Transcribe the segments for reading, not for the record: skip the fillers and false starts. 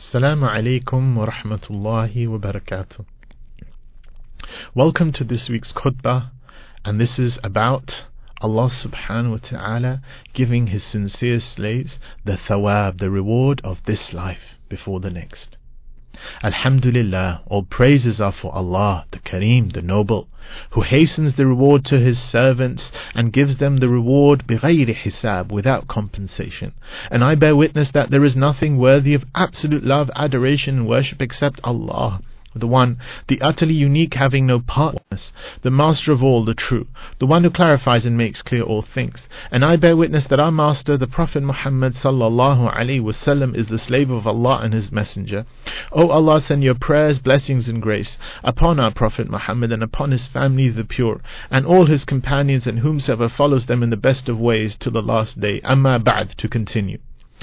Assalamu alaikum wa rahmatullahi wa barakatuh. Welcome to this week's khutbah, and this is about Allah subhanahu wa ta'ala giving His sincere slaves the thawab, the reward of this life before the next. Alhamdulillah, all praises are for Allah, the Kareem, the Noble, who hastens the reward to His servants and gives them the reward بغير hisab, without compensation. And I bear witness that there is nothing worthy of absolute love, adoration and worship except Allah, the One, the utterly unique, having no partners, the Master of all, the True, the One who clarifies and makes clear all things. And I bear witness that our Master, the Prophet Muhammad sallallahu alaihi wasallam, is the slave of Allah and His Messenger. O Allah, send Your prayers, blessings and grace upon our Prophet Muhammad and upon his family the pure, and all his companions and whomsoever follows them in the best of ways to the last day. Amma ba'd, to continue.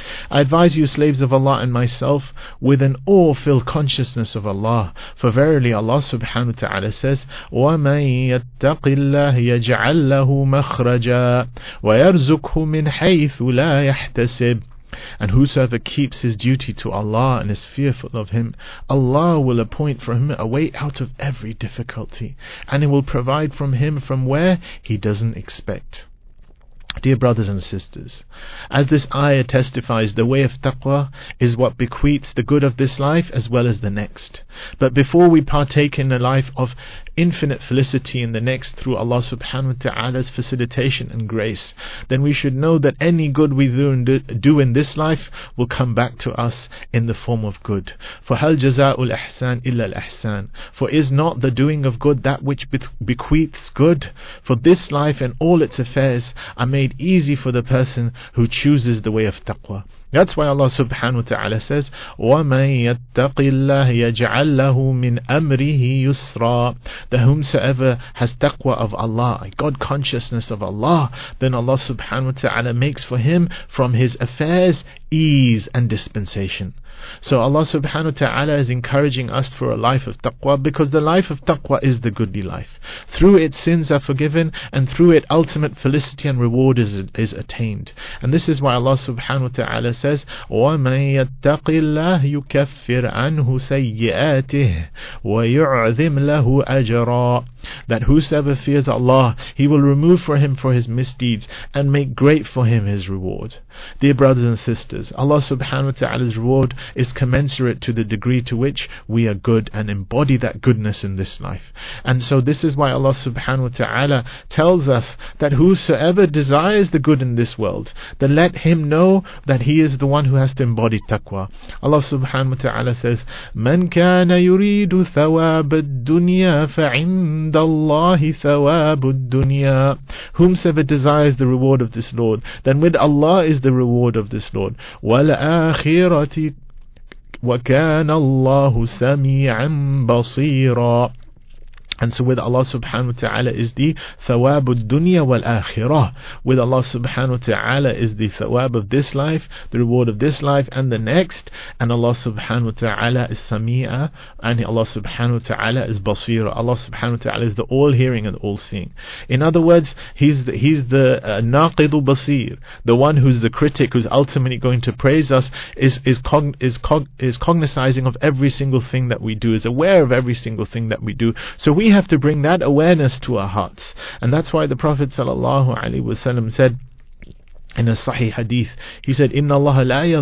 I advise you, slaves of Allah, and myself, with an awe-filled consciousness of Allah. For verily Allah subhanahu wa ta'ala says, وَمَن يَتَّقِ اللَّهِ يَجْعَل لَّهُ مَخْرَجًا وَيَرْزُقْهُ مِنْ حَيْثُ لَا يَحْتَسِبُ. And whosoever keeps his duty to Allah and is fearful of Him, Allah will appoint for him a way out of every difficulty, and He will provide from him from where he doesn't expect. Dear brothers and sisters, as this ayah testifies, the way of taqwa is what bequeaths the good of this life as well as the next. But before we partake in a life of infinite felicity in the next through Allah subhanahu wa ta'ala's facilitation and grace, then we should know that any good we do in this life will come back to us in the form of good. For hal jaza'ul ihsan illa al ihsan. For is not the doing of good that which bequeaths good? For this life and all its affairs are made easy for the person who chooses the way of taqwa. That's why Allah subhanahu wa ta'ala says, وَمَن يَتَّقِ اللَّهِ يَجْعَل لَّهُ مِنْ أَمْرِهِ يُسْرًا. That whomsoever has taqwa of Allah, a God consciousness of Allah, then Allah subhanahu wa ta'ala makes for him from his affairs ease and dispensation. So Allah subhanahu wa ta'ala is encouraging us for a life of taqwa, because the life of taqwa is the goodly life. Through it sins are forgiven, and through it ultimate felicity and reward is attained. And this is why Allah subhanahu wa ta'ala says, وَمَن يَتَّقِ اللَّهِ يُكَفِّرْ عَنْهُ سَيِّئَاتِهِ وَيُعْظِمْ لَهُ أَجْرًا. That whosoever fears Allah, He will remove for him for his misdeeds and make great for him his reward. Dear brothers and sisters, Allah subhanahu wa ta'ala's reward is commensurate to the degree to which we are good and embody that goodness in this life. And so this is why Allah subhanahu wa ta'ala tells us that whosoever desires the good in this world, then let him know that he is the one who has to embody taqwa. Allah subhanahu wa ta'ala says, مَنْ كَانَ يُرِيدُ ثَوَابَ الدُّنْيَا فَعِنْدَ اللَّهِ ثَوَابُ الدُّنْيَا. Whomsoever desires the reward of this Lord, then with Allah is the reward of this Lord. وَالْآخِرَةِ وَكَانَ اللَّهُ سَمِيعًا بَصِيرًا. And so with Allah subhanahu wa ta'ala is the thawab ad-dunya wal-akhirah. With Allah subhanahu wa ta'ala is the thawab of this life, the reward of this life and the next. And Allah subhanahu wa ta'ala is sami'a, and Allah subhanahu wa ta'ala is basira. Allah subhanahu wa ta'ala is the all-hearing and all-seeing. In other words, He's the naqidu basir, the one who's the critic, who's ultimately going to praise us, is cognizing of every single thing that we do, is aware of every single thing that we do. So we have to bring that awareness to our hearts. And that's why the Prophet sallallahu alaihi wasallam said in a Sahih Hadith, he said, إِنَّ اللَّهَ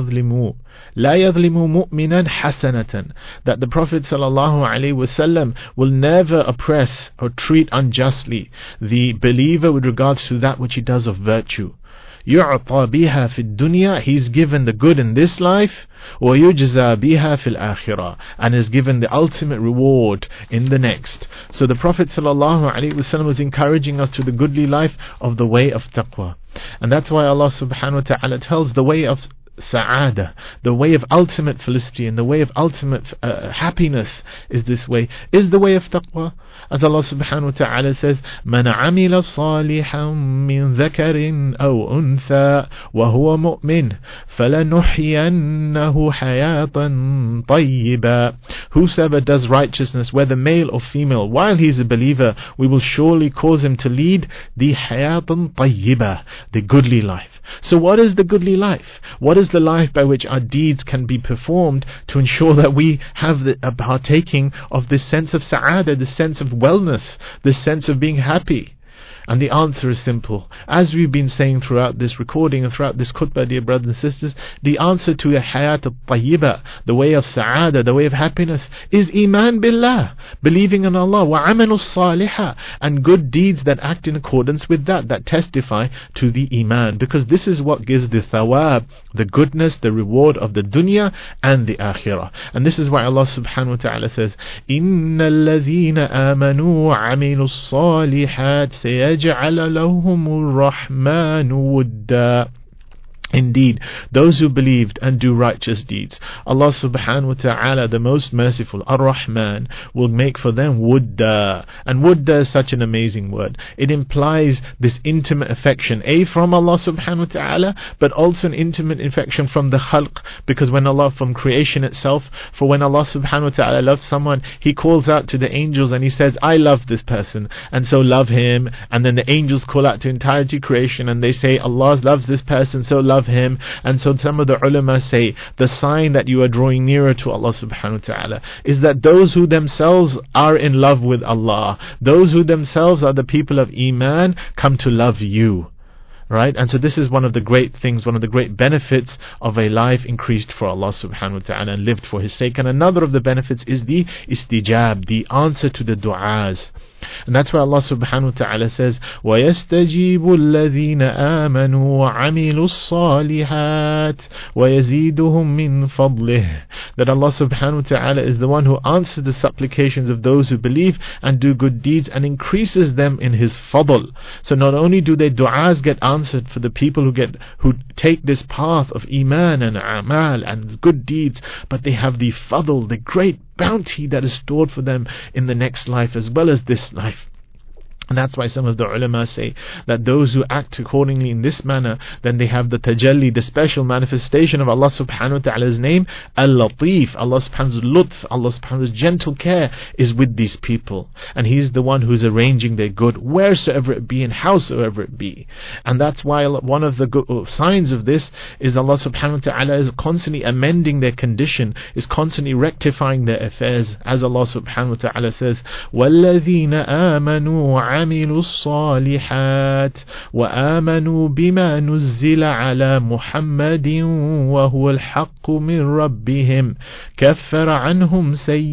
لَا يَظْلِمُ مُؤْمِنًا حَسَنَةً. That the Prophet sallallahu alaihi wasallam will never oppress or treat unjustly the believer with regards to that which he does of virtue. يُعْطَى بِهَا فِي الدُّنْيَا. He's given the good in this life, وَيُجْزَى بِهَا فِي الْآخِرَةِ, and is given the ultimate reward in the next. So the Prophet ﷺ was encouraging us to the goodly life of the way of taqwa. And that's why Allah subhanahu wa ta'ala tells the way of sa'ada, the way of ultimate felicity and the way of ultimate happiness is this way, is the way of taqwa. As Allah subhanahu wa ta'ala says, مَنْ عَمِلَ صَالِحًا مِنْ ذَكَرٍ أَوْ أُنْثَى وَهُوَ مُؤْمِنٌ فَلَنُحْيِيَنَّهُ حَيَاةً طَيِّبًا. Whosoever does righteousness, whether male or female, while he is a believer, we will surely cause him to lead the حَيَاةً طَيِّبًا, the goodly life. So what is the goodly life? What is is the life by which our deeds can be performed to ensure that we have a partaking of this sense of sa'adah, this sense of wellness, this sense of being happy? And the answer is simple. As we've been saying throughout this recording and throughout this khutbah, dear brothers and sisters, the answer to a hayat al-tayyibah, the way of sa'adah, the way of happiness, is iman billah, believing in Allah, wa amalu salihah, and good deeds that act in accordance with that testify to the iman, because this is what gives the thawab, the goodness, the reward of the dunya and the akhirah. And this is why Allah subhanahu wa ta'ala says, إِنَّ الَّذِينَ آمَنُوا وَعَمِلُوا الصَّالِحَاتِ سَيَجْعَلَ لَهُمُ الرَّحْمَنُ وُدًّا. Indeed, those who believed and do righteous deeds, Allah subhanahu wa ta'ala, the most merciful, Ar-Rahman, will make for them wudda. And wudda is such an amazing word. It implies this intimate affection, from Allah subhanahu wa ta'ala, but also an intimate affection from the khalq, because when Allah, from creation itself, for when Allah subhanahu wa ta'ala loves someone, He calls out to the angels and He says, I love this person, and so love him. And then the angels call out to entirety creation and they say, Allah loves this person, so love him. And so some of the ulama say the sign that you are drawing nearer to Allah subhanahu wa ta'ala is that those who themselves are in love with Allah, those who themselves are the people of iman, come to love you. Right? And so this is one of the great things, one of the great benefits of a life increased for Allah subhanahu wa ta'ala and lived for His sake. And another of the benefits is the istijab, the answer to the du'as. And that's why Allah subhanahu wa ta'ala says, وَيَسْتَجِيبُ الَّذِينَ آمَنُوا وَعَمِلُوا الصَّالِحَاتِ وَيَزِيدُهُم مِّن فَضْلِهِ. That Allah subhanahu wa ta'ala is the one who answers the supplications of those who believe and do good deeds and increases them in His fadl. So not only do their du'as get answered for the people who take this path of iman and a'mal and good deeds, but they have the fadl, the great bounty that is stored for them in the next life as well as this life. And that's why some of the ulama say that those who act accordingly in this manner, then they have the tajalli, the special manifestation of Allah subhanahu wa ta'ala's name, Al-Latif, Allah subhanahu's lutf, Allah subhanahu's gentle care is with these people. And He's the one who's arranging their good wheresoever it be and howsoever it be. And that's why one of the signs of this is Allah subhanahu wa ta'ala is constantly amending their condition, is constantly rectifying their affairs. As Allah subhanahu wa ta'ala says, وَالَّذِينَ آمَنُوا وعملوا الصالحات وآمنوا بما نزل على محمد وهو الحق من ربهم كفر عنهم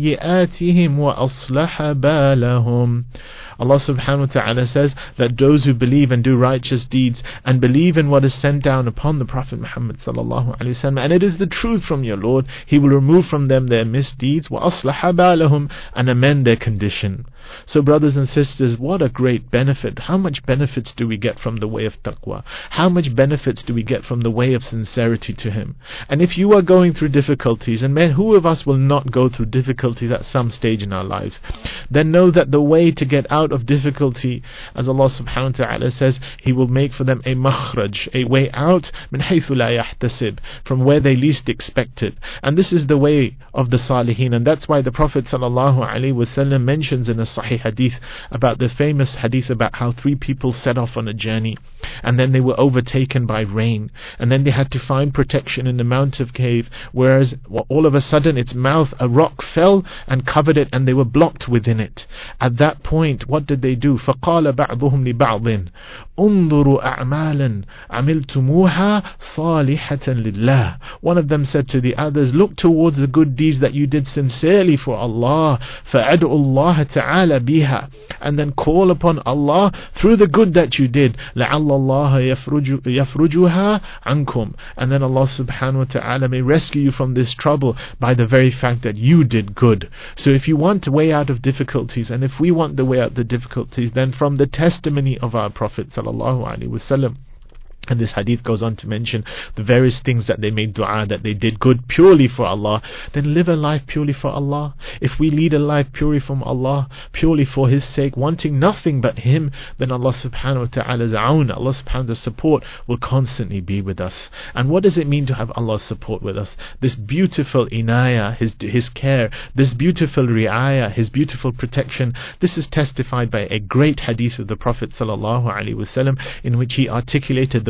سيئاتهم وأصلح بالهم. Allah subhanahu wa ta'ala says that those who believe and do righteous deeds and believe in what is sent down upon the Prophet Muhammad sallallahu alaihi wasallam, and it is the truth from your Lord, He will remove from them their misdeeds, وَأَصْلَحَ بَالَهُمْ, and amend their condition. So brothers and sisters, what a great benefit. How much benefits do we get from the way of taqwa? How much benefits do we get from the way of sincerity to Him? And if you are going through difficulties, and man, who of us will not go through difficulties at some stage in our lives, then know that the way to get out of difficulty, as Allah subhanahu wa ta'ala says, He will make for them a makhraj, a way out, min haythu la yahtasib, from where they least expect it. And this is the way of the salihin. And that's why the Prophet sallallahu alaihi wasallam mentions in a Sahih hadith about the famous hadith about how 3 people set off on a journey and then they were overtaken by rain, and then they had to find protection in the mountain cave, whereas all of a sudden its mouth, a rock fell and covered it, and they were blocked within it. At that point, what did they do? فَقَالَ بَعْضُهُمْ لِبَعْضٍ انظُرُوا أَعْمَالًا عَمِلْتُمُوهَا صَالِحَةً لِلَّهِ. One of them said to the others, look towards the good deeds that you did sincerely for Allah, فَأَدْعُوا اللَّهَ تَعَالَى بِهَا, and then call upon Allah through the good that you did, لَعَلَّ اللَّهَ يَفْرُجُهَا عَنْكُمْ, and then Allah subhanahu wa ta'ala may rescue you from this trouble by the very fact that you did good. So if you want a way out of difficulties, and if we want the way out of the difficulties, then from the testimony of our Prophet sallallahu alaihi wasallam, and this hadith goes on to mention the various things that they made dua, that they did good purely for Allah, then live a life purely for Allah. If we lead a life purely from Allah, purely for His sake, wanting nothing but Him, then Allah subhanahu wa ta'ala's aun, Allah subhanahu wa ta'ala's support will constantly be with us. And what does it mean to have Allah's support with us? This beautiful inayah, His care, this beautiful ri'ayah, His beautiful protection. This is testified by a great hadith of the Prophet sallallahu alaihi wasallam, in which he articulated the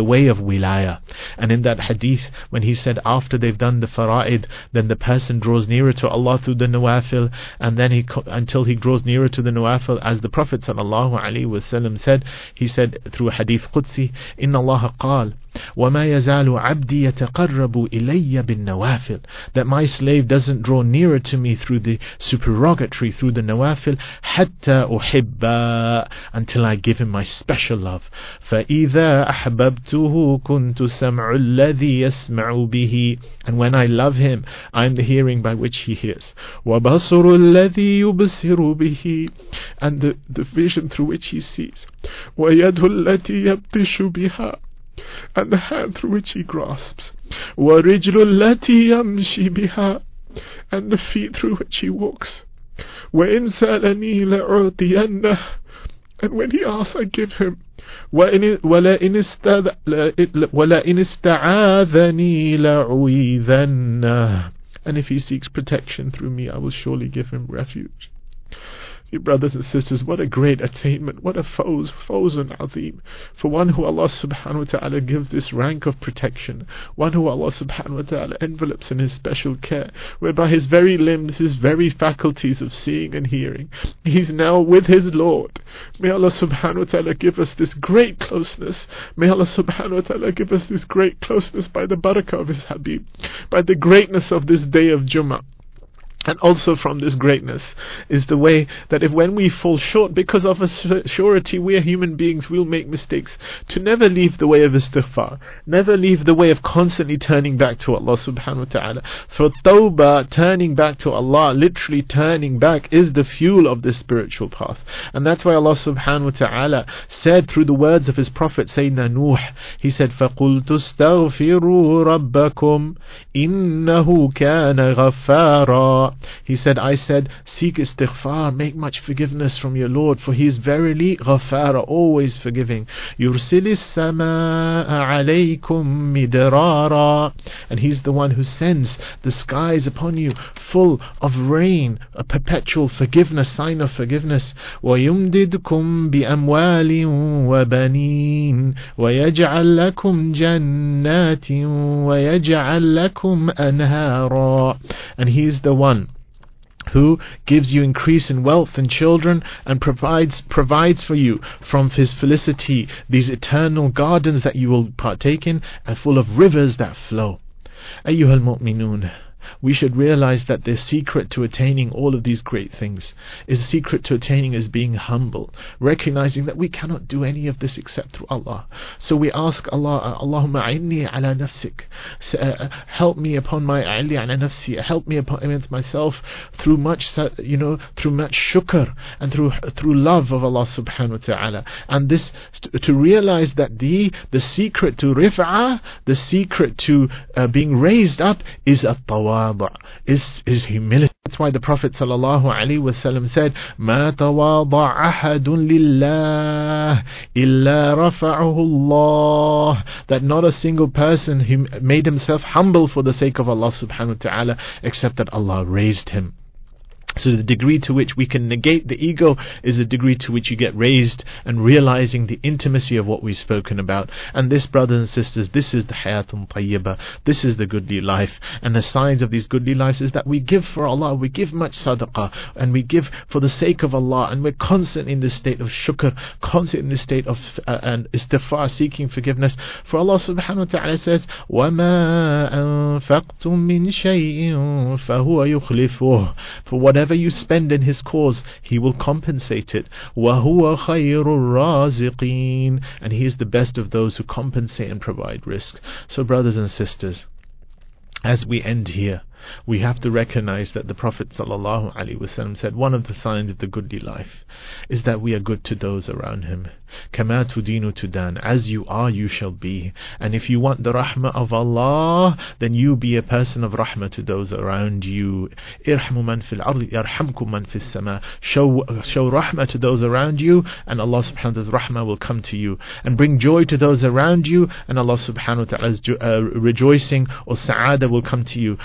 the way of wilaya. And in that hadith, when he said after they've done the fara'id, then the person draws nearer to Allah through the nawafil, and then until he draws nearer to the nawafil, as the Prophet ﷺ said, he said through hadith Qudsi, Inna Allah qal, وَمَا يَزَالُ عَبْدِي يَتَقَرَّبُ إِلَيَّ بِالنَّوَافِلِ, that my slave doesn't draw nearer to me through the supererogatory, through the nawafil, حَتَّى أُحِبَّ, until I give him my special love. فَإِذَا أَحْبَبْتُهُ كُنْتُ سَمْعُ الَّذِي يَسْمَعُ بِهِ, and when I love him, I am the hearing by which he hears. وَبَصُرُ الَّذِي يُبْصِرُ بِهِ, and the vision through which he sees. وَيَدُ الَّتِي يَبْطِشُ بِهَا, and the hand through which he grasps. وَرِجْلُ الَّتِي يَمْشِي بِهَا, and the feet through which he walks. وَإِنْ سَأَلَنِي لَأُعْطِيَنَّهُ, and when he asks, I give him. وَلَئِنِ اسْتَعَاذَنِي لَأُعِيذَنَّهُ, and if he seeks protection through me, I will surely give him refuge. You brothers and sisters, what a great attainment, what a fawzun azim, for one who Allah subhanahu wa ta'ala gives this rank of protection, one who Allah subhanahu wa ta'ala envelopes in his special care, whereby his very limbs, his very faculties of seeing and hearing, he's now with his Lord. May Allah subhanahu wa ta'ala give us this great closeness. May Allah subhanahu wa ta'ala give us this great closeness by the barakah of his Habib, by the greatness of this day of Jummah. And also from this greatness is the way that if when we fall short, because of a surety, we are human beings, we'll make mistakes, to never leave the way of istighfar, never leave the way of constantly turning back to Allah subhanahu wa ta'ala. For tawbah, turning back to Allah, literally turning back, is the fuel of this spiritual path. And that's why Allah subhanahu wa ta'ala said through the words of his Prophet Sayyidina Nuh, he said, فَقُلْتُ اسْتَغْفِرُوا رَبَّكُمْ إِنَّهُ كَانَ غَفَّارًا. He said, I said, seek istighfar, make much forgiveness from your Lord, for he is verily ghafara, always forgiving. يُرْسِلِ السَّمَاءَ عَلَيْكُمْ مِدْرَارًا, and he's the one who sends the skies upon you full of rain, a perpetual forgiveness, sign of forgiveness. وَيُمْدِدْكُمْ بِأَمْوَالٍ وَبَنِينَ وَيَجْعَلْ لَكُمْ جَنَّاتٍ وَيَجْعَلْ لَكُمْ أَنْهَارًا, and he is the one who gives you increase in wealth and children, and provides for you from his felicity these eternal gardens that you will partake in, and full of rivers that flow. Ayyuhal mu'minun, we should realize that the secret to attaining all of these great things is the secret to attaining is being humble, recognizing that we cannot do any of this except through Allah. So we ask Allah, Allahumma a'inni ala nafsik, help me upon my a'li ala nafsi, help me upon myself through much through much shukr and through love of Allah subhanahu wa ta'ala. And this to realize that the secret to rif'ah, the secret to being raised up is at-tawadu, is humility. That's why the Prophet ﷺ said, مَا تَوَاضَعَ أَحَدٌ لِلَّهِ إِلَّا رَفَعَهُ اللَّهِ, that not a single person who made himself humble for the sake of Allah subhanahu wa ta'ala, except that Allah raised him. So the degree to which we can negate the ego is the degree to which you get raised, and realizing the intimacy of what we've spoken about. And this, brothers and sisters, this is the hayatun tayyibah, this is the goodly life. And the signs of these goodly lives is that we give for Allah, we give much sadaqah, and we give for the sake of Allah, and we're constant in this state of shukr, constant in this state of and istighfar, seeking forgiveness. For Allah subhanahu wa ta'ala says, وَمَا أَنفَقْتُم مِّن شَيْءٍ فَهُوَ يُخْلِفُهُ, for whatever you spend in his cause, he will compensate it. وَهُوَ خَيْرُ الرَّازِقِينَ, and he is the best of those who compensate and provide risk. So brothers and sisters, as we end here, we have to recognize that the Prophet ﷺ said one of the signs of the goodly life is that we are good to those around him. كَمَا تُدِينُ تُدَانُ, as you are, you shall be. And if you want the rahmah of Allah, then you be a person of rahmah to those around you. إِرْحَمُ مَنْ فِي الْأَرْضِ يَرْحَمْكُمْ مَنْ فِي السَّمَاءِ, show rahmah to those around you, and Allah subhanahu wa ta'ala's rahmah will come to you. And bring joy to those around you, and Allah subhanahu wa ta'ala's rejoicing or sa'adah will come to you. And this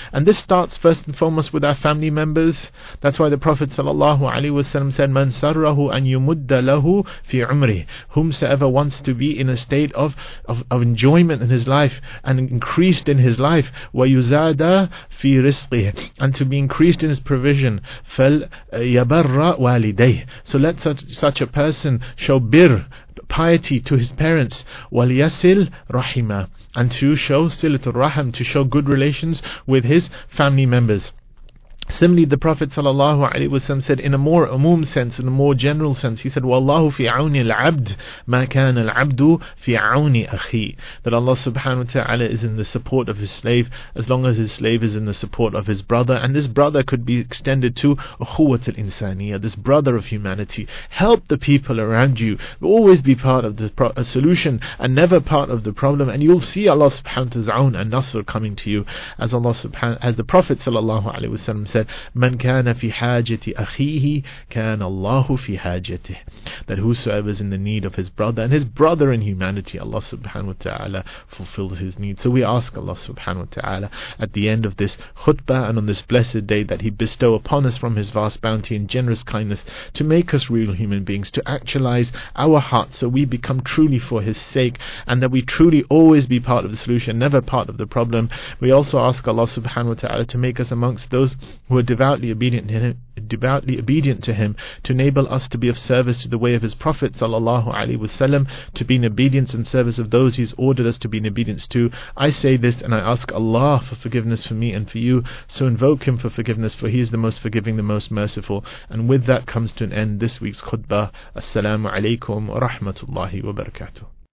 starts first and foremost with our family members. That's why the Prophet ﷺ said, Man sarrahu an yumudda lahu fi umri. Whomsoever wants to be in a state of enjoyment in his life and increased in his life, wa yuzada fi rizqihi, and to be increased in his provision, fal yabarra walidayh. So let such a person show piety to his parents, wal yasil rahima, and to show silatul rahim, to show good relations with his family members. Similarly, the Prophet ﷺ said in a more umum sense, in a more general sense, he said, Wallahu fi awni al-abd ma kana al-abdu fi awni akhi. That Allah subhanahu wa ta'ala is in the support of his slave as long as his slave is in the support of his brother. And this brother could be extended to ukhuwat al-insaniyah, this brother of humanity. Help the people around you. Always be part of the solution and never part of the problem. And you'll see Allah subhanahu wa ta'ala and nasr coming to you. As the Prophet ﷺ said, Man kana fi hajati akhihi, kana Allahu fi hajatih. That whosoever is in the need of his brother, and his brother in humanity, Allah subhanahu wa ta'ala fulfills his needs. So we ask Allah subhanahu wa ta'ala at the end of this khutbah and on this blessed day that He bestow upon us from His vast bounty and generous kindness to make us real human beings, to actualize our hearts so we become truly for His sake, and that we truly always be part of the solution, never part of the problem. We also ask Allah subhanahu wa ta'ala to make us amongst those who are devoutly obedient to Him, to enable us to be of service to the way of His Prophet sallallahu alaihi wasallam, to be in obedience and service of those He's ordered us to be in obedience to. I say this and I ask Allah for forgiveness for me and for you, so invoke Him for forgiveness, for He is the most forgiving, the most merciful. And with that comes to an end this week's khutbah. Assalamu alaikum wa rahmatullahi wa barakatuh.